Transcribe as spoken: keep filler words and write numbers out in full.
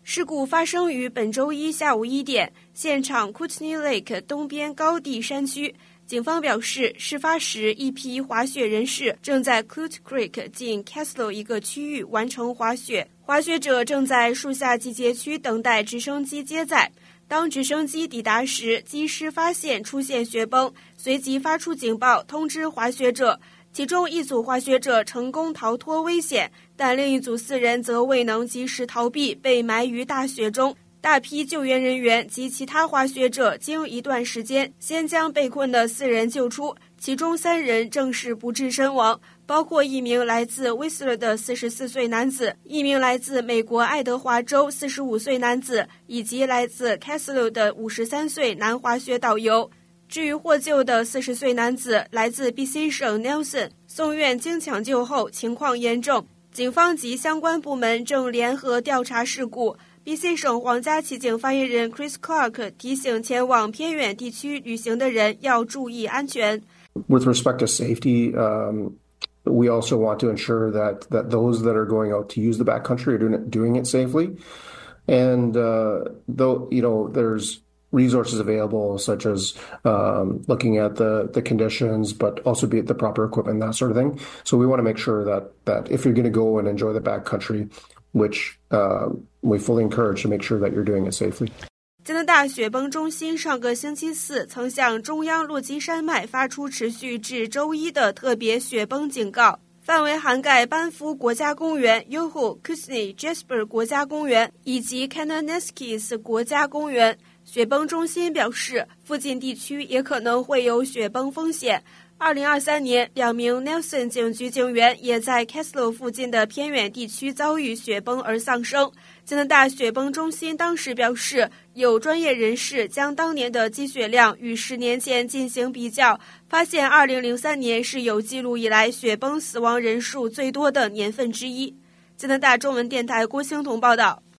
事故发生于本周一下午一点，现场 Kootenay Lake 东边高地山区。警方表示，事发时一批滑雪人士正在 Coot Creek 近 Castle 一个区域完成滑雪，滑雪者正在树下集结区等待直升机接载。当直升机抵达时，机师发现出现雪崩，随即发出警报通知滑雪者。其中一组滑雪者成功逃脱危险，但另一组四人则未能及时逃避，被埋于大雪中。大批救援人员及其他滑雪者经一段时间先将被困的四人救出，其中三人正是不治身亡，包括一名来自威斯勒的四十四岁男子，一名来自美国爱德华州四十五岁男子，以及来自 Castle 的五十三岁男滑雪导游。至于获救的四十岁男子来自 B C 省 Nelson， 送院经抢救后情况严重，警方及相关部门正联合调查事故。B C 省皇家骑警发言人 Chris Clark 提醒前往偏远地区旅行的人要注意安全。 With respect to safety, um, we also want to ensure that, that those that are going out to use the backcountry are doing it, doing it safely. And uh, though, you know, there's resources available such as um, looking at the, the conditions, but also be it the proper equipment, that sort of thing. So we want to make sure that, that if you're going to go and enjoy the backcountry, which uh, we fully encourage, to make sure that you're doing it safely. 加拿大雪崩中心上个星期四曾向中央落基山脉发出持续至周一的特别雪崩警告，范围涵盖班夫国家公园、Yoho、Kootenay、Jasper 国家公园以及 Kananaskis 国家公园。雪崩中心表示，附近地区也可能会有雪崩风险。二零二三年，两名 Nelson 警局警员也在 Castle 附近的偏远地区遭遇雪崩而丧生。加拿大雪崩中心当时表示，有专业人士将当年的积雪量与十年前进行比较，发现二零零三年是有记录以来雪崩死亡人数最多的年份之一。加拿大中文电台郭青彤报道。